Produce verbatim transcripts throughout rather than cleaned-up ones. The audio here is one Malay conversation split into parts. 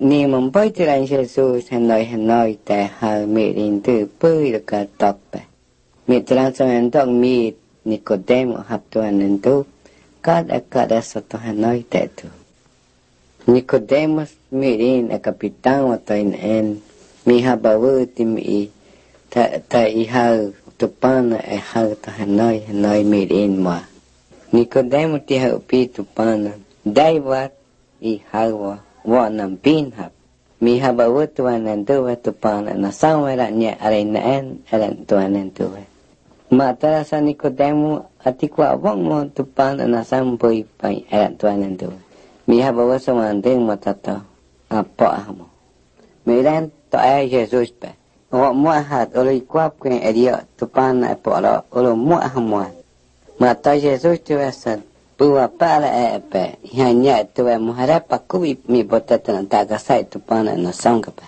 ni mempai Tuhan Yesus hanoi-hanoi teh hal mirin tu pui dekat top. Mi Tuhan sementok mi Nikodemo hap Tuhan itu kada-kada satu hanoi teh tu. Nikodemus mirin a kapitang atau in mi habawu timi ta ta ihal tupan e hal ta hanoi hanoi mirin ma. Nikodemus ti hau pi tupan daiwat i halwa wa nampin hap mi habawu tuan itu wa tupan na sawera nya arainaen aran tuan itu wa mata sa Nikodemus atikwa wong mo tupan na sampoi pai aran tuan itu mi habawu samandeng matata apa ahmo miran to ai Jesus pa wa mo hat oleh kwap ke edia tupan na pora olo mo ahmo mata Jesus tuasan Pua pala epe, hanya tuwe muharap aku mi botatan taga sai tu pana na sangkapa.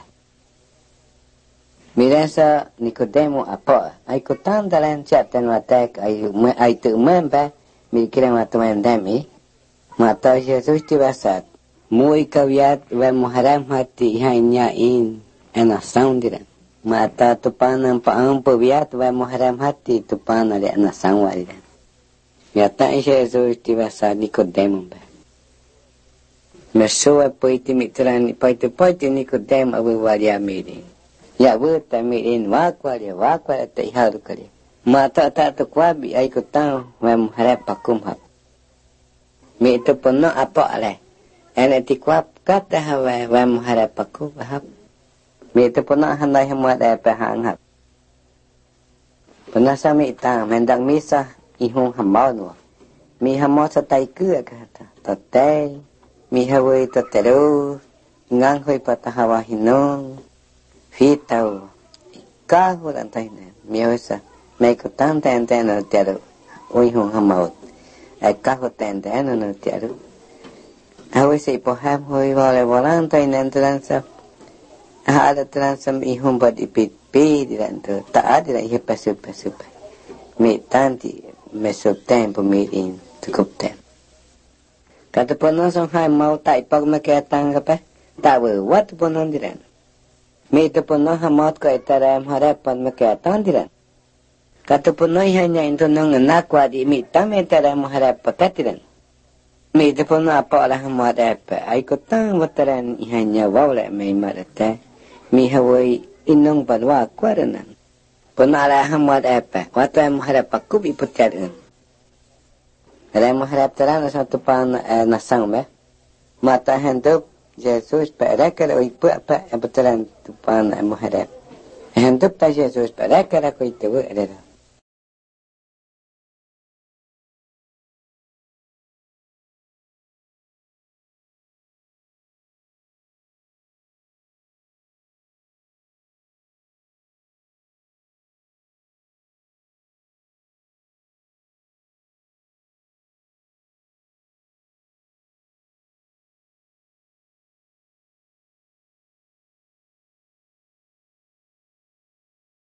Mirasa Nikodemo apa? Ai kutan dalam chapter watak ai ai tu memba mi kira matuan dami. Mata Jesus tiwasat. Mui kawiat we muharap hati hanya in ena soundiran. Mata tu pana paang pawiat we muharap hati tu pana le ena sangwariran. Ya tak Jesus tiwasa Nikodemo ba. Mesua poiti mitran poiti poiti Nikodemo abu waria mirin. Ya bu ta mirin wakwaria wakwaria ta ihal kali. Mata ta tu kwabi ai kutang mem harap pakum hap. Mi tu pono apa ale. Ene ti kwab kata hawa mem harap pakum hap. Mi tu pono handai hamuat apa hang hap. Penasa mi ta mendang misah ihong hambau no mi hamo sa tai kua kata tatai mi hawai tatero ngang hoi patahawa hinong fitau ka huran tai ne mi hosa me ko tan tan tan no tero oi hong hambau ai ka ho tan tan no tero hawai sei po ham hoi wale walan tai nen transa ada transa ihong bad ipit pe diran to ta ada hi pasu pasu mi tanti mesok tempo mirin cukup tem. Kata pono song hai mau tai pag maketang kape tak wat pono diran. Mi tu pono hamot ko itaram harapan maketang diran. Kata pono hanya itu nong nakwa di mi tam itaram harap pakatiran. Mi tu pono apa lah hamot apa. Ai ko tang wataran hanya wawle mai marata. Mi hawai inong badwa kwaranan. Penala hamad apa? Waktu yang mengharap aku iputkan. Kalau yang mengharap terang satu pan nasang be. Mata hendak Jesus pada kalau ipu apa yang betulan tu pan mengharap. Hendak tak Jesus pada kalau itu ada.